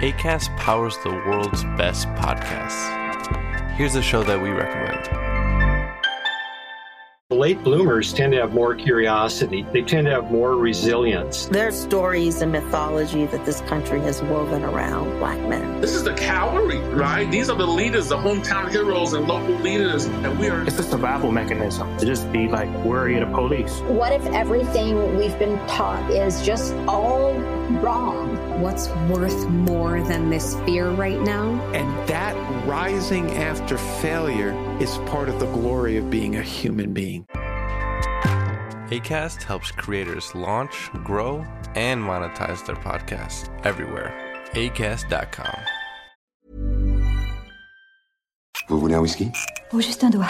Acast powers the world's best podcasts. Here's a show that we recommend. Late bloomers tend to have more curiosity. They tend to have more resilience. There's stories and mythology that this country has woven around Black men. This is the cavalry, right? These are the leaders, the hometown heroes and local leaders. And we are... It's a survival mechanism to just be like worry of the police. What if everything we've been taught is just all wrong? What's worth more than this fear right now? And that rising after failure is part of the glory of being a human being. Acast helps creators launch, grow, and monetize their podcasts everywhere. Acast.com. Vous voulez un whisky? Ou juste un doigt.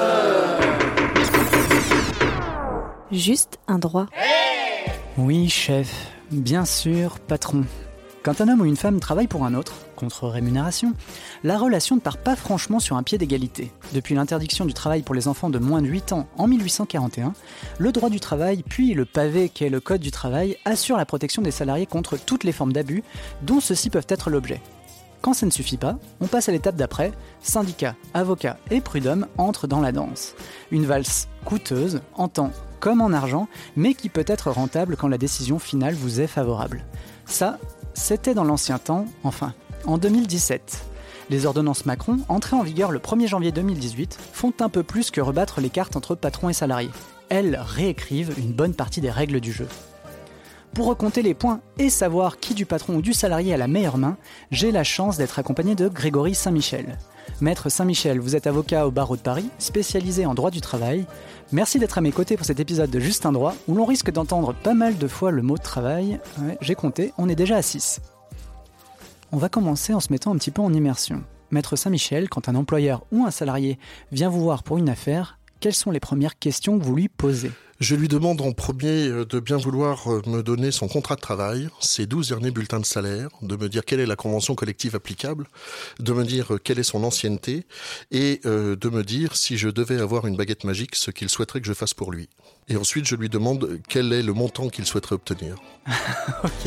Juste un droit. Oui, chef. Bien sûr, patron. Quand un homme ou une femme travaille pour un autre, contre rémunération, la relation ne part pas franchement sur un pied d'égalité. Depuis l'interdiction du travail pour les enfants de moins de 8 ans en 1841, le droit du travail, puis le pavé qu'est le Code du travail, assure la protection des salariés contre toutes les formes d'abus dont ceux-ci peuvent être l'objet. Quand ça ne suffit pas, on passe à l'étape d'après, syndicats, avocats et prud'hommes entrent dans la danse. Une valse coûteuse, en temps comme en argent, mais qui peut être rentable quand la décision finale vous est favorable. Ça, c'était dans l'ancien temps, enfin, en 2017. Les ordonnances Macron, entrées en vigueur le 1er janvier 2018, font un peu plus que rebattre les cartes entre patrons et salariés. Elles réécrivent une bonne partie des règles du jeu. Pour recompter les points et savoir qui du patron ou du salarié a la meilleure main, j'ai la chance d'être accompagné de Grégory Saint-Michel. Maître Saint-Michel, vous êtes avocat au barreau de Paris, spécialisé en droit du travail. Merci d'être à mes côtés pour cet épisode de Juste un droit, où l'on risque d'entendre pas mal de fois le mot travail. Ouais, j'ai compté, on est déjà à 6. On va commencer en se mettant un petit peu en immersion. Maître Saint-Michel, quand un employeur ou un salarié vient vous voir pour une affaire, quelles sont les premières questions que vous lui posez ? Je lui demande en premier de bien vouloir me donner son contrat de travail, ses 12 derniers bulletins de salaire, de me dire quelle est la convention collective applicable, de me dire quelle est son ancienneté et de me dire si je devais avoir une baguette magique, ce qu'il souhaiterait que je fasse pour lui. Et ensuite, je lui demande quel est le montant qu'il souhaiterait obtenir. Ok.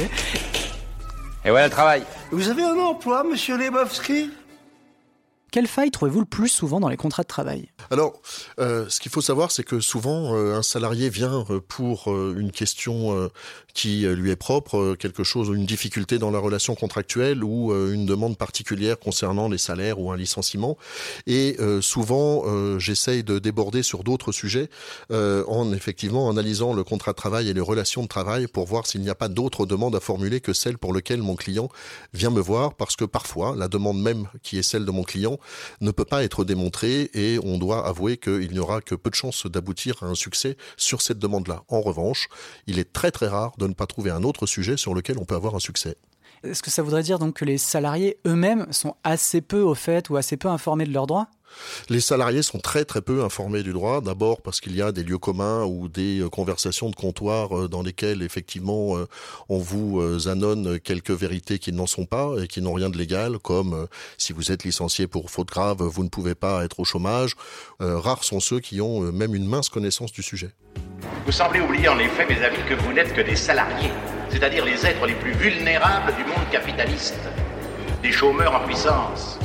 Et voilà le travail. Vous avez un emploi, monsieur Lebowski ? Quelle faille trouvez-vous le plus souvent dans les contrats de travail ? Alors, ce qu'il faut savoir, c'est que souvent, un salarié vient pour une question qui lui est propre, quelque chose, une difficulté dans la relation contractuelle ou une demande particulière concernant les salaires ou un licenciement. Et souvent, j'essaye de déborder sur d'autres sujets en effectivement analysant le contrat de travail et les relations de travail pour voir s'il n'y a pas d'autres demandes à formuler que celles pour lesquelles mon client vient me voir, parce que parfois, la demande même qui est celle de mon client ne peut pas être démontrée et on doit avouer qu'il n'y aura que peu de chances d'aboutir à un succès sur cette demande-là. En revanche, il est très très rare de ne pas trouver un autre sujet sur lequel on peut avoir un succès. Est-ce que ça voudrait dire donc que les salariés eux-mêmes sont assez peu au fait ou assez peu informés de leurs droits ? Les salariés sont très très peu informés du droit, d'abord parce qu'il y a des lieux communs ou des conversations de comptoir dans lesquelles effectivement on vous annonce quelques vérités qui n'en sont pas et qui n'ont rien de légal, comme si vous êtes licencié pour faute grave, vous ne pouvez pas être au chômage. Rares sont ceux qui ont même une mince connaissance du sujet. Vous semblez oublier en effet, mes amis, que vous n'êtes que des salariés, c'est-à-dire les êtres les plus vulnérables du monde capitaliste, des chômeurs en puissance.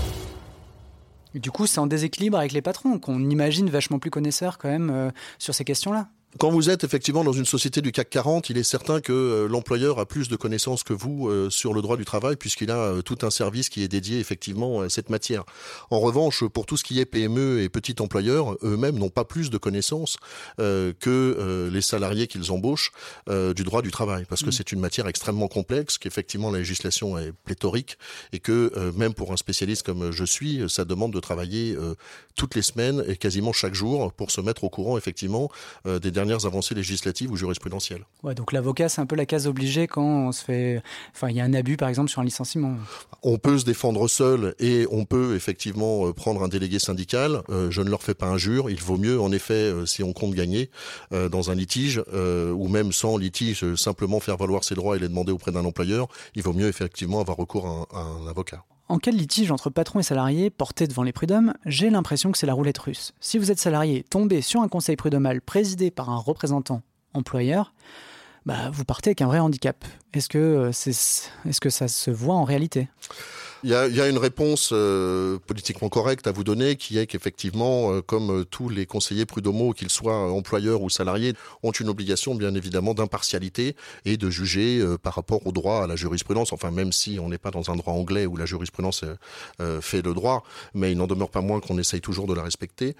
Du coup, c'est en déséquilibre avec les patrons, qu'on imagine vachement plus connaisseurs quand même sur ces questions-là. Quand vous êtes effectivement dans une société du CAC 40, il est certain que l'employeur a plus de connaissances que vous sur le droit du travail, puisqu'il a tout un service qui est dédié effectivement à cette matière. En revanche, pour tout ce qui est PME et petits employeurs, eux-mêmes n'ont pas plus de connaissances que les salariés qu'ils embauchent du droit du travail, parce que c'est une matière extrêmement complexe, qu'effectivement la législation est pléthorique, et que même pour un spécialiste comme je suis, ça demande de travailler toutes les semaines et quasiment chaque jour pour se mettre au courant effectivement des dernières avancées législatives ou jurisprudentielles. Ouais, donc l'avocat, c'est un peu la case obligée quand on se fait... Enfin, il y a un abus, par exemple, sur un licenciement. On peut se défendre seul et on peut effectivement prendre un délégué syndical. Je ne leur fais pas injure. Il vaut mieux, en effet, si on compte gagner dans un litige, ou même sans litige, simplement faire valoir ses droits et les demander auprès d'un employeur, il vaut mieux effectivement avoir recours à un avocat. En cas de litige entre patron et salarié porté devant les prud'hommes, j'ai l'impression que c'est la roulette russe. Si vous êtes salarié tombé sur un conseil prud'homal présidé par un représentant employeur, vous partez avec un vrai handicap. Est-ce que ça se voit en réalité ? Il y a une réponse politiquement correcte à vous donner, qui est qu'effectivement, comme tous les conseillers prud'homaux, qu'ils soient employeurs ou salariés, ont une obligation bien évidemment d'impartialité et de juger par rapport au droit, à la jurisprudence. Enfin, même si on n'est pas dans un droit anglais où la jurisprudence fait le droit, mais il n'en demeure pas moins qu'on essaye toujours de la respecter.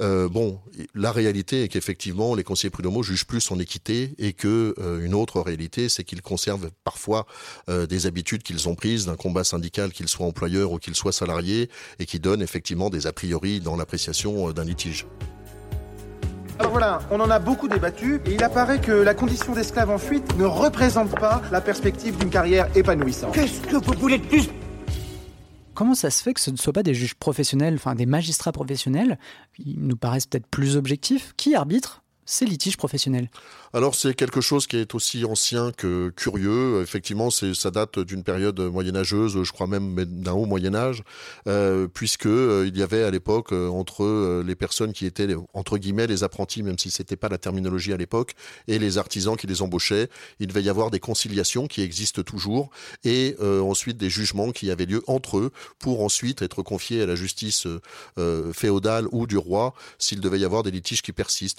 La réalité est qu'effectivement, les conseillers prud'homaux jugent plus en équité, et que une autre réalité, c'est qu'ils conservent parfois des habitudes qu'ils ont prises d'un combat syndical, qu'ils soient employeurs ou qu'ils soient salariés, et qui donnent effectivement des a priori dans l'appréciation d'un litige. Alors voilà, on en a beaucoup débattu, et il apparaît que la condition d'esclave en fuite ne représente pas la perspective d'une carrière épanouissante. Qu'est-ce que vous voulez de plus ? Comment ça se fait que ce ne soient pas des juges professionnels, enfin des magistrats professionnels, qui nous paraissent peut-être plus objectifs, qui arbitrent ces litiges professionnels ? Alors c'est quelque chose qui est aussi ancien que curieux. Effectivement, ça date d'une période moyenâgeuse, je crois même d'un haut Moyen-Âge, puisque il y avait à l'époque entre les personnes qui étaient entre guillemets les apprentis, même si c'était pas la terminologie à l'époque, et les artisans qui les embauchaient, il devait y avoir des conciliations qui existent toujours, et ensuite des jugements qui avaient lieu entre eux pour ensuite être confiés à la justice féodale ou du roi s'il devait y avoir des litiges qui persistent.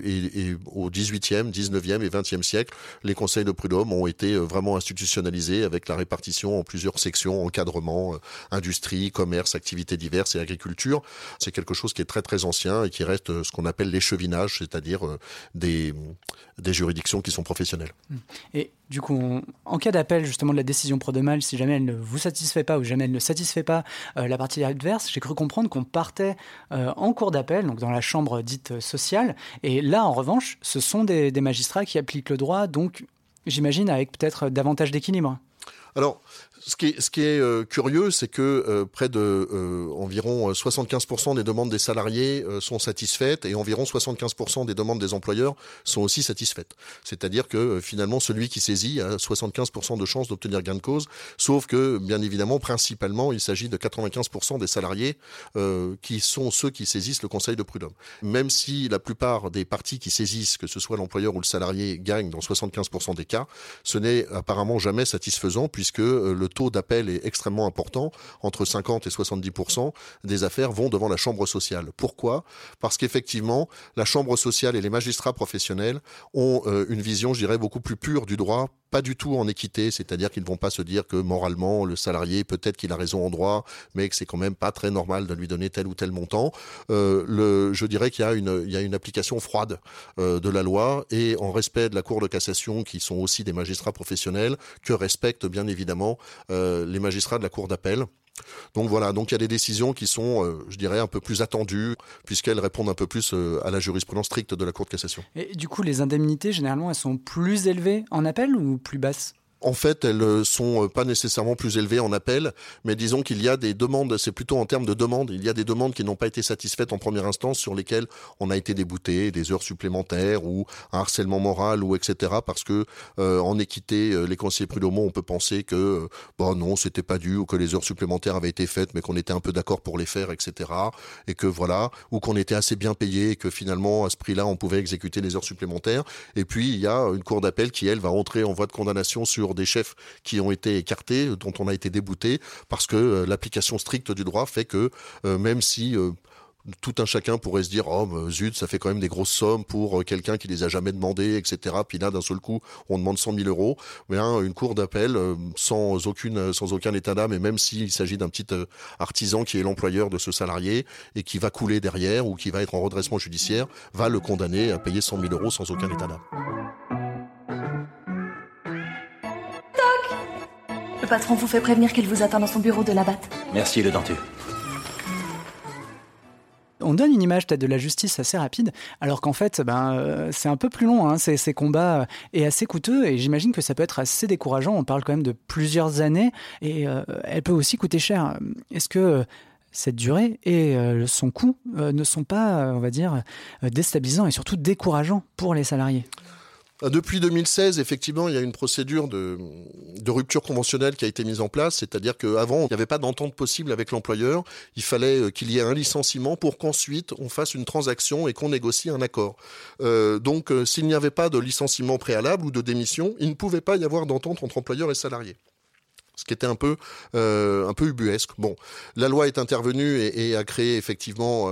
Et au 18e, 19e et 20e siècle, les conseils de prud'homme ont été vraiment institutionnalisés avec la répartition en plusieurs sections, encadrement, industrie, commerce, activités diverses et agriculture. C'est quelque chose qui est très très ancien et qui reste ce qu'on appelle l'échevinage, c'est-à-dire des juridictions qui sont professionnelles. Et du coup, en cas d'appel justement de la décision prud'homale, si jamais elle ne vous satisfait pas ou jamais elle ne satisfait pas la partie adverse, j'ai cru comprendre qu'on partait en cour d'appel, donc dans la chambre dite sociale, et là en revanche, ce sont des magistrats qui appliquent le droit, donc j'imagine avec peut-être davantage d'équilibre. Alors, ce qui est curieux, c'est que près de environ 75% des demandes des salariés sont satisfaites, et environ 75% des demandes des employeurs sont aussi satisfaites. C'est-à-dire que finalement, celui qui saisit a 75% de chances d'obtenir gain de cause, sauf que, bien évidemment, principalement, il s'agit de 95% des salariés qui sont ceux qui saisissent le conseil de prud'homme. Même si la plupart des parties qui saisissent, que ce soit l'employeur ou le salarié, gagnent dans 75% des cas, ce n'est apparemment jamais satisfaisant, puisque le taux d'appel est extrêmement important. Entre 50 et 70% des affaires vont devant la chambre sociale. Pourquoi ? Parce qu'effectivement, la chambre sociale et les magistrats professionnels ont une vision, je dirais, beaucoup plus pure du droit, pas du tout en équité, c'est-à-dire qu'ils ne vont pas se dire que moralement, le salarié, peut-être qu'il a raison en droit, mais que c'est quand même pas très normal de lui donner tel ou tel montant. Je dirais qu'il y a une application froide de la loi, et en respect de la Cour de cassation, qui sont aussi des magistrats professionnels, que respectent bien évidemment les magistrats de la Cour d'appel. Donc voilà, donc il y a des décisions qui sont, je dirais, un peu plus attendues, puisqu'elles répondent un peu plus à la jurisprudence stricte de la Cour de cassation. Et du coup, les indemnités, généralement, elles sont plus élevées en appel ou plus basses ? En fait, elles sont pas nécessairement plus élevées en appel, mais disons qu'il y a des demandes, c'est plutôt en termes de demandes, il y a des demandes qui n'ont pas été satisfaites en première instance, sur lesquelles on a été débouté, des heures supplémentaires ou un harcèlement moral ou etc. Parce que en équité, les conseillers prud'homaux, on peut penser que non, c'était pas dû, ou que les heures supplémentaires avaient été faites, mais qu'on était un peu d'accord pour les faire, etc. Et que voilà, ou qu'on était assez bien payé, et que finalement à ce prix-là, on pouvait exécuter les heures supplémentaires. Et puis il y a une cour d'appel qui, elle, va entrer en voie de condamnation sur des chefs qui ont été écartés, dont on a été débouté, parce que l'application stricte du droit fait que même si tout un chacun pourrait se dire zut, ça fait quand même des grosses sommes pour quelqu'un qui les a jamais demandées, etc. Puis là, d'un seul coup, on demande 100 000 euros. Mais une cour d'appel sans aucun état d'âme, et même s'il s'agit d'un petit artisan qui est l'employeur de ce salarié et qui va couler derrière ou qui va être en redressement judiciaire, va le condamner à payer 100 000 euros sans aucun état d'âme. Le patron vous fait prévenir qu'il vous attend dans son bureau de la batte. Merci, le dentu. On donne une image peut-être de la justice assez rapide, alors qu'en fait, c'est un peu plus long, ces combats, et assez coûteux, et j'imagine que ça peut être assez décourageant. On parle quand même de plusieurs années, et elle peut aussi coûter cher. Est-ce que cette durée et son coût ne sont pas, on va dire, déstabilisants et surtout décourageants pour les salariés ? Depuis 2016, effectivement, il y a une procédure de rupture conventionnelle qui a été mise en place, c'est-à-dire qu'avant, il n'y avait pas d'entente possible avec l'employeur, il fallait qu'il y ait un licenciement pour qu'ensuite on fasse une transaction et qu'on négocie un accord. Donc, s'il n'y avait pas de licenciement préalable ou de démission, il ne pouvait pas y avoir d'entente entre employeur et salarié. Ce qui était un peu ubuesque. Bon, la loi est intervenue et a créé effectivement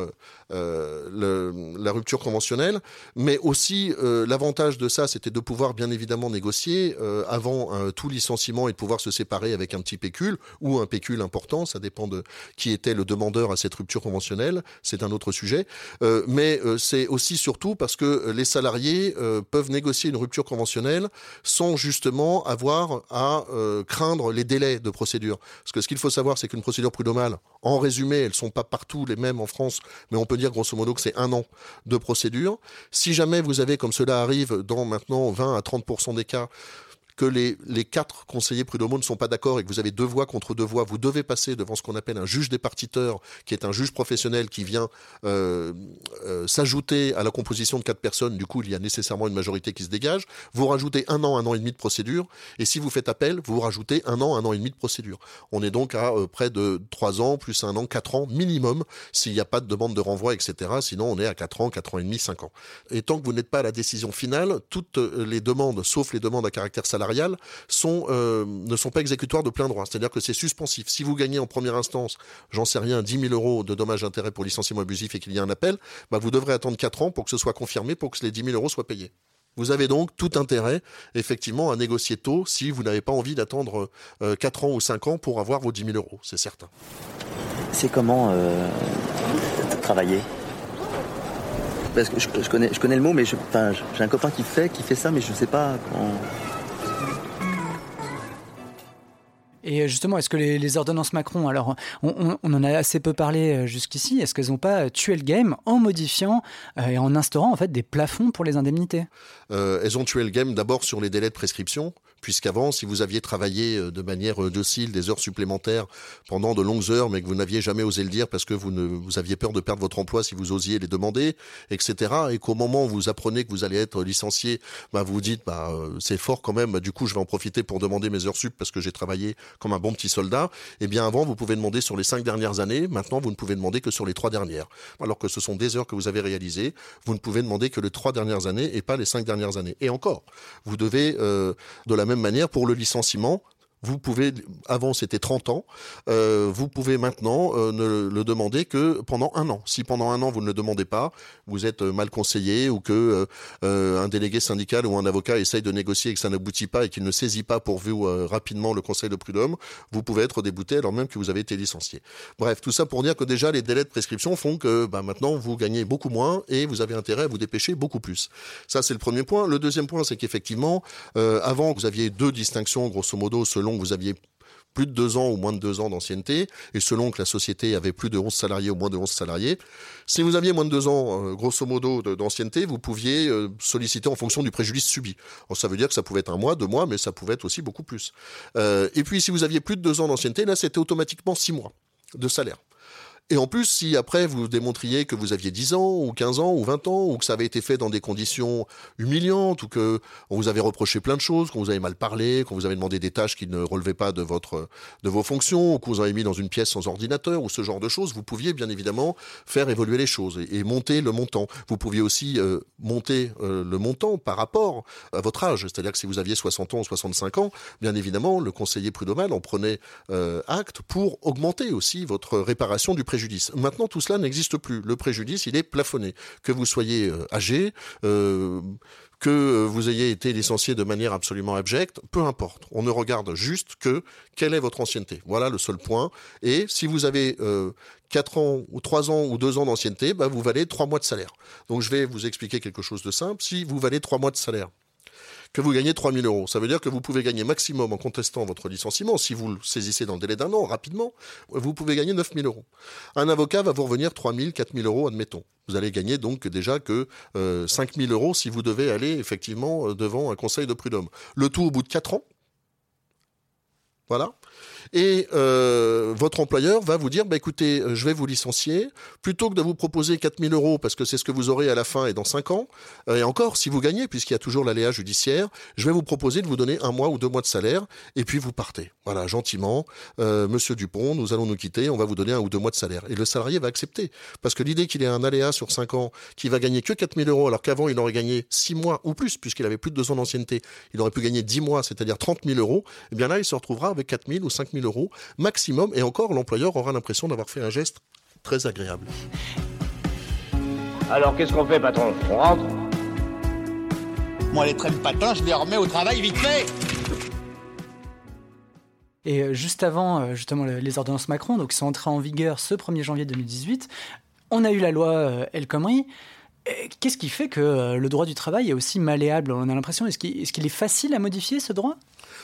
la rupture conventionnelle, mais aussi l'avantage de ça, c'était de pouvoir bien évidemment négocier avant tout licenciement et de pouvoir se séparer avec un petit pécule ou un pécule important, ça dépend de qui était le demandeur à cette rupture conventionnelle, c'est un autre sujet, mais c'est aussi surtout parce que les salariés peuvent négocier une rupture conventionnelle sans justement avoir à craindre les délais de procédure. Parce que ce qu'il faut savoir, c'est qu'une procédure prud'homale, en résumé, elles ne sont pas partout les mêmes en France, mais on peut dire grosso modo que c'est 1 an de procédure. Si jamais vous avez, comme cela arrive dans maintenant 20 à 30% des cas, que les 4 conseillers prud'homaux ne sont pas d'accord et que vous avez 2 voix contre 2 voix, vous devez passer devant ce qu'on appelle un juge départiteur, qui est un juge professionnel qui vient s'ajouter à la composition de 4 personnes. Du coup, il y a nécessairement une majorité qui se dégage. Vous rajoutez 1 an et demi de procédure. Et si vous faites appel, vous rajoutez 1 an et demi de procédure. On est donc à près de 3 ans, plus 1 an, 4 ans minimum, s'il n'y a pas de demande de renvoi, etc. Sinon, on est à 4 ans et demi, 5 ans. Et tant que vous n'êtes pas à la décision finale, toutes les demandes, sauf les demandes à caractère salarial, ne sont pas exécutoires de plein droit. C'est-à-dire que c'est suspensif. Si vous gagnez en première instance, j'en sais rien, 10 000 euros de dommages et intérêts pour licenciement abusif et qu'il y a un appel, vous devrez attendre 4 ans pour que ce soit confirmé, pour que les 10 000 euros soient payés. Vous avez donc tout intérêt, effectivement, à négocier tôt si vous n'avez pas envie d'attendre 4 ans ou 5 ans pour avoir vos 10 000 euros, c'est certain. C'est comment travailler ? Parce que je connais le mot, mais j'ai un copain qui fait ça, mais je ne sais pas comment... Et justement, est-ce que les ordonnances Macron, alors on en a assez peu parlé jusqu'ici, est-ce qu'elles n'ont pas tué le game en modifiant et en instaurant en fait des plafonds pour les indemnités ? Elles ont tué le game d'abord sur les délais de prescription, puisqu'avant, si vous aviez travaillé de manière docile des heures supplémentaires pendant de longues heures, mais que vous n'aviez jamais osé le dire parce que vous aviez peur de perdre votre emploi si vous osiez les demander, etc., et qu'au moment où vous apprenez que vous allez être licencié, vous vous dites c'est fort quand même, du coup je vais en profiter pour demander mes heures sup parce que j'ai travaillé comme un bon petit soldat. Eh bien avant, vous pouvez demander sur les 5 dernières années, maintenant vous ne pouvez demander que sur les 3 dernières. Alors que ce sont des heures que vous avez réalisées, vous ne pouvez demander que les 3 dernières années et pas les 5 dernières années. Et encore, vous devez, de la même manière, pour le licenciement, vous pouvez, avant c'était 30 ans, vous pouvez maintenant ne le demander que pendant 1 an. Si pendant 1 an vous ne le demandez pas, vous êtes mal conseillé ou que un délégué syndical ou un avocat essaye de négocier et que ça n'aboutit pas et qu'il ne saisit pas pour vous rapidement le conseil de prud'homme, vous pouvez être débouté alors même que vous avez été licencié. Bref, tout ça pour dire que déjà les délais de prescription font que maintenant vous gagnez beaucoup moins et vous avez intérêt à vous dépêcher beaucoup plus. Ça c'est le premier point. Le deuxième point, c'est qu'effectivement, avant vous aviez 2 distinctions grosso modo selon que vous aviez plus de 2 ans ou moins de 2 ans d'ancienneté, et selon que la société avait plus de 11 salariés ou moins de 11 salariés. Si vous aviez moins de 2 ans, grosso modo, d'ancienneté, vous pouviez solliciter en fonction du préjudice subi. Alors, ça veut dire que ça pouvait être 1 mois, 2 mois, mais ça pouvait être aussi beaucoup plus. Et puis, si vous aviez plus de 2 ans d'ancienneté, là, c'était automatiquement 6 mois de salaire. Et en plus, si après vous démontriez que vous aviez 10 ans, ou 15 ans, ou 20 ans, ou que ça avait été fait dans des conditions humiliantes, ou que on vous avait reproché plein de choses, qu'on vous avait mal parlé, qu'on vous avait demandé des tâches qui ne relevaient pas de vos fonctions, ou qu'on vous avait mis dans une pièce sans ordinateur, ou ce genre de choses, vous pouviez bien évidemment faire évoluer les choses et monter le montant. Vous pouviez aussi monter le montant par rapport à votre âge. C'est-à-dire que si vous aviez 60 ans ou 65 ans, bien évidemment, le conseiller prud'homal en prenait acte pour augmenter aussi votre réparation du préjudice. Maintenant, tout cela n'existe plus. Le préjudice, il est plafonné. Que vous soyez âgé, que vous ayez été licencié de manière absolument abjecte, peu importe. On ne regarde juste que quelle est votre ancienneté. Voilà le seul point. Et si vous avez 4 ans ou 3 ans ou 2 ans d'ancienneté, vous valez 3 mois de salaire. Donc je vais vous expliquer quelque chose de simple. Si vous valez 3 mois de salaire, que vous gagnez 3 000 euros. Ça veut dire que vous pouvez gagner maximum en contestant votre licenciement, si vous le saisissez dans le délai d'1 an, rapidement, vous pouvez gagner 9 000 euros. Un avocat va vous revenir 3 000, 4 000 euros, admettons. Vous allez gagner donc déjà que 5 000 euros si vous devez aller effectivement devant un conseil de prud'homme. Le tout au bout de 4 ans. Voilà. Et votre employeur va vous dire, écoutez, je vais vous licencier, plutôt que de vous proposer 4 000 euros, parce que c'est ce que vous aurez à la fin et dans 5 ans, et encore, si vous gagnez, puisqu'il y a toujours l'aléa judiciaire, je vais vous proposer de vous donner 1 mois ou 2 mois de salaire, et puis vous partez. Voilà, gentiment, monsieur Dupont, nous allons nous quitter, on va vous donner 1 ou 2 mois de salaire. Et le salarié va accepter, parce que l'idée qu'il ait un aléa sur 5 ans, qu'il va gagner que 4 000 euros, alors qu'avant il aurait gagné 6 mois ou plus, puisqu'il avait plus de 2 ans d'ancienneté, il aurait pu gagner 10 mois, c'est-à-dire 30 000 euros, et bien là, il se retrouvera avec 4 000 ou 5 000 euros maximum, et encore, l'employeur aura l'impression d'avoir fait un geste très agréable. Alors, qu'est-ce qu'on fait, patron? On rentre? Moi, les traînes patins, je les remets au travail vite fait. Et juste avant, justement, les ordonnances Macron, donc, sont entrées en vigueur ce 1er janvier 2018, on a eu la loi El Khomri. Qu'est-ce qui fait que le droit du travail est aussi malléable? On a l'impression, est-ce qu'il est facile à modifier, ce droit?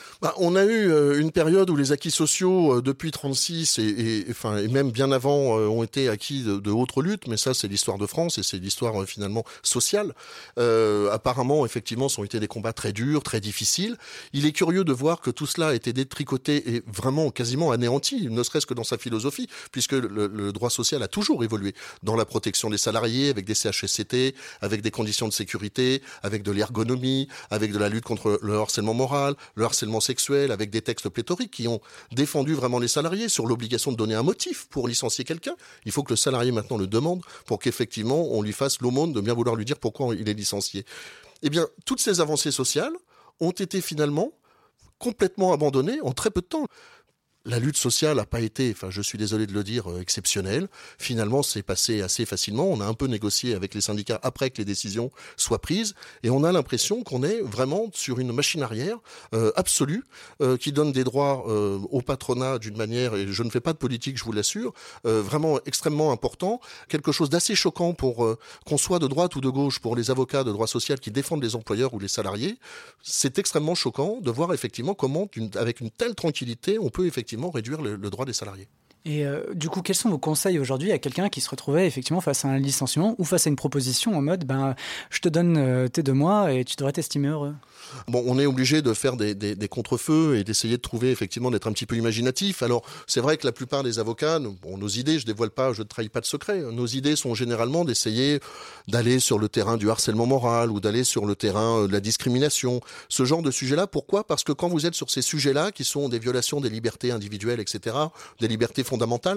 On a eu une période où les acquis sociaux depuis 1936 et même bien avant ont été acquis de autres luttes, mais ça c'est l'histoire de France et c'est l'histoire finalement sociale. Apparemment, effectivement, ce ont été des combats très durs, très difficiles. Il est curieux de voir que tout cela a été détricoté et vraiment quasiment anéanti, ne serait-ce que dans sa philosophie, puisque le droit social a toujours évolué dans la protection des salariés, avec des CHSCT, avec des conditions de sécurité, avec de l'ergonomie, avec de la lutte contre le harcèlement moral, le harcèlement sexuel, avec des textes pléthoriques qui ont défendu vraiment les salariés sur l'obligation de donner un motif pour licencier quelqu'un. Il faut que le salarié maintenant le demande pour qu'effectivement on lui fasse l'aumône de bien vouloir lui dire pourquoi il est licencié. Eh bien, toutes ces avancées sociales ont été finalement complètement abandonnées en très peu de temps. La lutte sociale n'a pas été, je suis désolé de le dire, exceptionnelle. Finalement, c'est passé assez facilement. On a un peu négocié avec les syndicats après que les décisions soient prises. Et on a l'impression qu'on est vraiment sur une machine arrière absolue qui donne des droits au patronat d'une manière, et je ne fais pas de politique, je vous l'assure, vraiment extrêmement important. Quelque chose d'assez choquant pour qu'on soit de droite ou de gauche, pour les avocats de droit social qui défendent les employeurs ou les salariés. C'est extrêmement choquant de voir effectivement comment, avec une telle tranquillité, on peut effectivement réduire le droit des salariés. Et du coup, quels sont vos conseils aujourd'hui à quelqu'un qui se retrouvait effectivement face à un licenciement ou face à une proposition en mode je te donne tes 2 mois et tu devrais t'estimer heureux? Bon, on est obligé de faire des contre-feux et d'essayer de trouver, effectivement, d'être un petit peu imaginatif. Alors, c'est vrai que la plupart des avocats, nos idées, je dévoile pas, je ne trahis pas de secret, nos idées sont généralement d'essayer d'aller sur le terrain du harcèlement moral ou d'aller sur le terrain de la discrimination, ce genre de sujet-là. Pourquoi? Parce que quand vous êtes sur ces sujets-là, qui sont des violations des libertés individuelles, etc., des libertés fondamentales,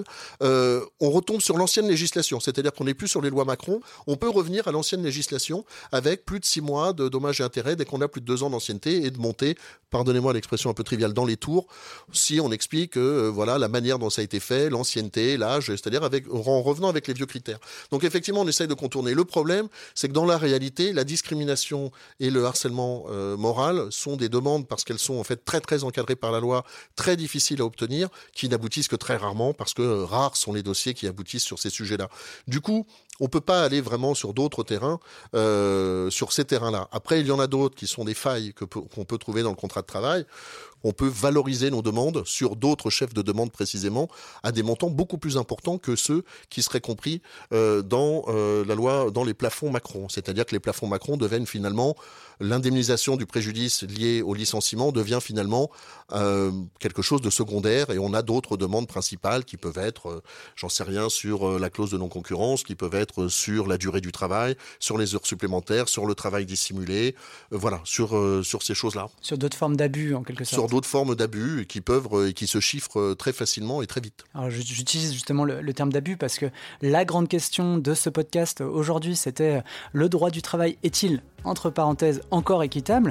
on retombe sur l'ancienne législation, c'est-à-dire qu'on n'est plus sur les lois Macron, on peut revenir à l'ancienne législation avec plus de 6 mois de dommages et intérêts dès qu'on a plus de 2 ans d'ancienneté et de monter, pardonnez-moi l'expression un peu triviale, dans les tours, si on explique voilà la manière dont ça a été fait, l'ancienneté, l'âge, c'est-à-dire en revenant avec les vieux critères. Donc effectivement, on essaye de contourner. Le problème, c'est que dans la réalité, la discrimination et le harcèlement moral sont des demandes, parce qu'elles sont en fait très très encadrées par la loi, très difficiles à obtenir, qui n'aboutissent que très rarement, parce que rares sont les dossiers qui aboutissent sur ces sujets-là. Du coup, on ne peut pas aller vraiment sur d'autres terrains, sur ces terrains-là. Après, il y en a d'autres qui sont des failles qu'on peut trouver dans le contrat de travail. On peut valoriser nos demandes sur d'autres chefs de demande précisément à des montants beaucoup plus importants que ceux qui seraient compris dans la loi, dans les plafonds Macron. C'est-à-dire que les plafonds Macron deviennent finalement l'indemnisation du préjudice lié au licenciement devient finalement quelque chose de secondaire et on a d'autres demandes principales qui peuvent être, j'en sais rien, sur la clause de non-concurrence, qui peuvent être sur la durée du travail, sur les heures supplémentaires, sur le travail dissimulé, voilà, sur ces choses-là. Sur d'autres formes d'abus en quelque sorte. Sur d'autres formes d'abus qui se chiffrent très facilement et très vite. Alors j'utilise justement le terme d'abus parce que la grande question de ce podcast aujourd'hui, c'était le droit du travail est-il, entre parenthèses, encore équitable?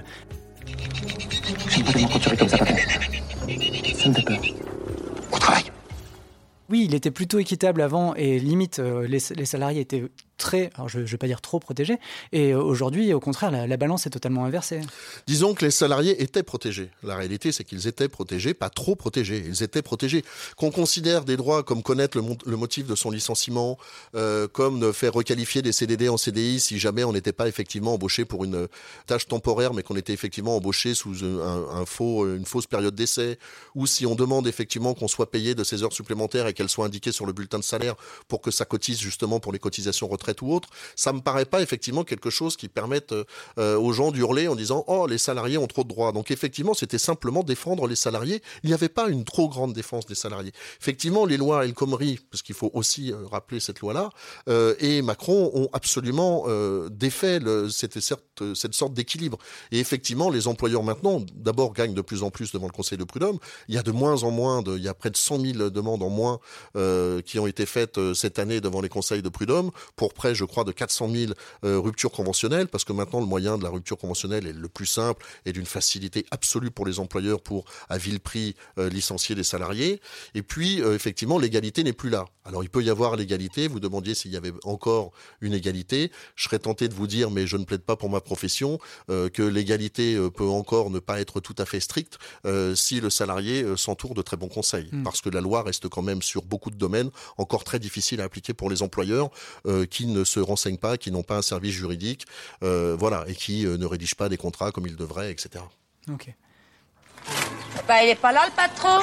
J'aime pas tellement quand tu ris comme ça, patron. Ça me fait peur. Au travail. Oui, il était plutôt équitable avant et limite les salariés étaient très, alors je ne vais pas dire trop protégés, et aujourd'hui, au contraire, la balance est totalement inversée. Disons que les salariés étaient protégés. La réalité, c'est qu'ils étaient protégés, pas trop protégés, ils étaient protégés. Qu'on considère des droits comme connaître le motif de son licenciement, comme de faire requalifier des CDD en CDI si jamais on n'était pas effectivement embauché pour une tâche temporaire, mais qu'on était effectivement embauché sous une fausse période d'essai, ou si on demande effectivement qu'on soit payé de ces heures supplémentaires et qu'elles soient indiquées sur le bulletin de salaire pour que ça cotise justement pour les cotisations retraite retraite ou autre, ça me paraît pas effectivement quelque chose qui permette aux gens d'hurler en disant « Oh, les salariés ont trop de droits ». Donc effectivement, c'était simplement défendre les salariés. Il n'y avait pas une trop grande défense des salariés. Effectivement, les lois El Khomri, parce qu'il faut aussi rappeler cette loi-là, et Macron ont absolument défait cette sorte d'équilibre. Et effectivement, les employeurs maintenant, d'abord, gagnent de plus en plus devant le Conseil de prud'homme. Il y a de moins en moins, il y a près de 100 000 demandes en moins qui ont été faites cette année devant les conseils de prud'homme, pour près, je crois, de 400 000 ruptures conventionnelles, parce que maintenant, le moyen de la rupture conventionnelle est le plus simple et d'une facilité absolue pour les employeurs pour, à vil prix, licencier des salariés. Et puis, effectivement, l'égalité n'est plus là. Alors, il peut y avoir l'égalité. Vous demandiez s'il y avait encore une égalité. Je serais tenté de vous dire, mais je ne plaide pas pour ma profession, que l'égalité peut encore ne pas être tout à fait stricte si le salarié s'entoure de très bons conseils. Parce que la loi reste quand même sur beaucoup de domaines encore très difficile à appliquer pour les employeurs qui ne se renseignent pas, qui n'ont pas un service juridique, et qui ne rédigent pas des contrats comme ils devraient, etc. Ok. Bah, il est pas là, le patron?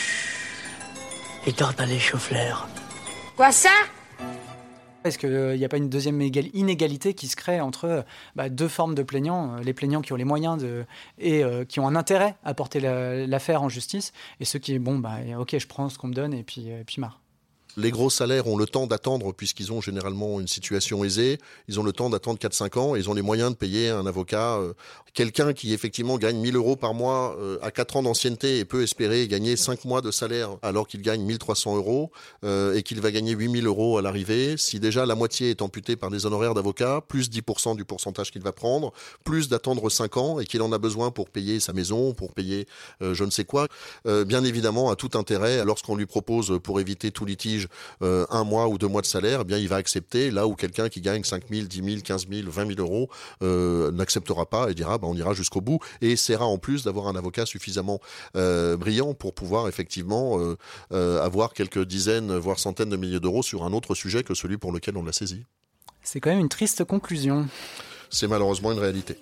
Il dort dans les chauffleurs. Quoi ça? Est-ce qu'il n'y a pas une deuxième inégalité qui se crée entre deux formes de plaignants, les plaignants qui ont les moyens et qui ont un intérêt à porter l'affaire en justice, et ceux qui, ok, je prends ce qu'on me donne et puis marre. Les gros salaires ont le temps d'attendre, puisqu'ils ont généralement une situation aisée. Ils ont le temps d'attendre 4-5 ans et ils ont les moyens de payer un avocat. Quelqu'un qui effectivement gagne 1 000 euros par mois à 4 ans d'ancienneté et peut espérer gagner 5 mois de salaire alors qu'il gagne 1 300 euros et qu'il va gagner 8 000 euros à l'arrivée. Si déjà la moitié est amputée par des honoraires d'avocat, plus 10% du pourcentage qu'il va prendre, plus d'attendre 5 ans et qu'il en a besoin pour payer sa maison, pour payer je ne sais quoi, bien évidemment a tout intérêt, lorsqu'on lui propose pour éviter tout litige 1 mois ou 2 mois de salaire, eh bien il va accepter, là où quelqu'un qui gagne 5 000, 10 000, 15 000, 20 000 euros n'acceptera pas et dira on ira jusqu'au bout et essaiera en plus d'avoir un avocat suffisamment brillant pour pouvoir effectivement avoir quelques dizaines, voire centaines de milliers d'euros sur un autre sujet que celui pour lequel on l'a saisi. C'est quand même une triste conclusion. C'est malheureusement une réalité.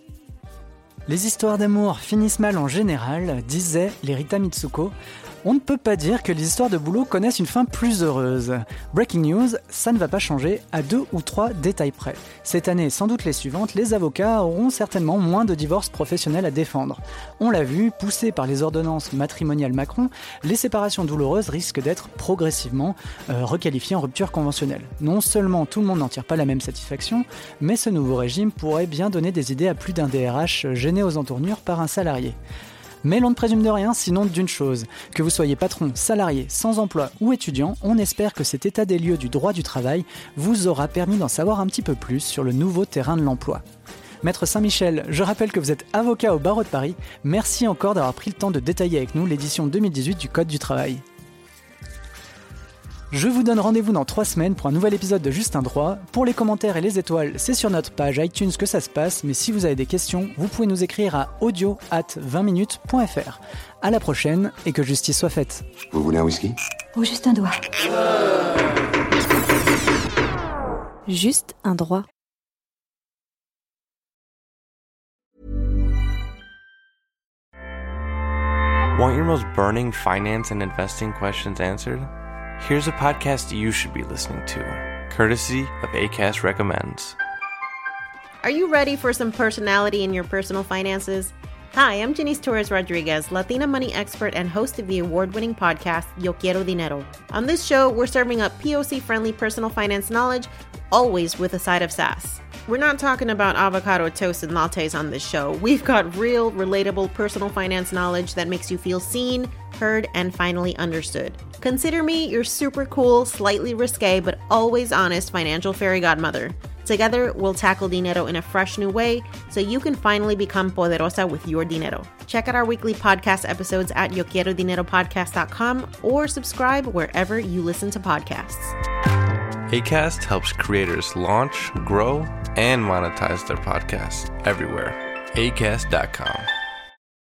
Les histoires d'amour finissent mal en général, disait les Rita Mitsuko. On ne peut pas dire que les histoires de boulot connaissent une fin plus heureuse. Breaking news, ça ne va pas changer à 2 ou 3 détails près. Cette année et sans doute les suivantes, les avocats auront certainement moins de divorces professionnels à défendre. On l'a vu, poussés par les ordonnances matrimoniales Macron, les séparations douloureuses risquent d'être progressivement requalifiées en rupture conventionnelle. Non seulement tout le monde n'en tire pas la même satisfaction, mais ce nouveau régime pourrait bien donner des idées à plus d'un DRH gêné aux entournures par un salarié. Mais l'on ne présume de rien, sinon d'une chose. Que vous soyez patron, salarié, sans emploi ou étudiant, on espère que cet état des lieux du droit du travail vous aura permis d'en savoir un petit peu plus sur le nouveau terrain de l'emploi. Maître Saint-Michel, je rappelle que vous êtes avocat au barreau de Paris. Merci encore d'avoir pris le temps de détailler avec nous l'édition 2018 du Code du travail. Je vous donne rendez-vous dans 3 semaines pour un nouvel épisode de Juste un droit. Pour les commentaires et les étoiles, c'est sur notre page iTunes que ça se passe, mais si vous avez des questions, vous pouvez nous écrire à audio@20minutes.fr. À la prochaine et que justice soit faite. Vous voulez un whisky ? Ou juste un doigt. Juste un droit. Want your most burning finance and investing questions answered? Here's a podcast you should be listening to, courtesy of Acast Recommends. Are you ready for some personality in your personal finances? Hi, I'm Janice Torres Rodriguez, Latina money expert and host of the award-winning podcast, Yo Quiero Dinero. On this show, we're serving up POC-friendly personal finance knowledge, always with a side of sass. We're not talking about avocado toast and lattes on this show. We've got real, relatable personal finance knowledge that makes you feel seen, heard, and finally understood. Consider me your super cool, slightly risque, but always honest financial fairy godmother. Together, we'll tackle dinero in a fresh new way so you can finally become poderosa with your dinero. Check out our weekly podcast episodes at yoquierodineropodcast.com or subscribe wherever you listen to podcasts. Acast helps creators launch, grow, and monetize their podcasts everywhere. Acast.com.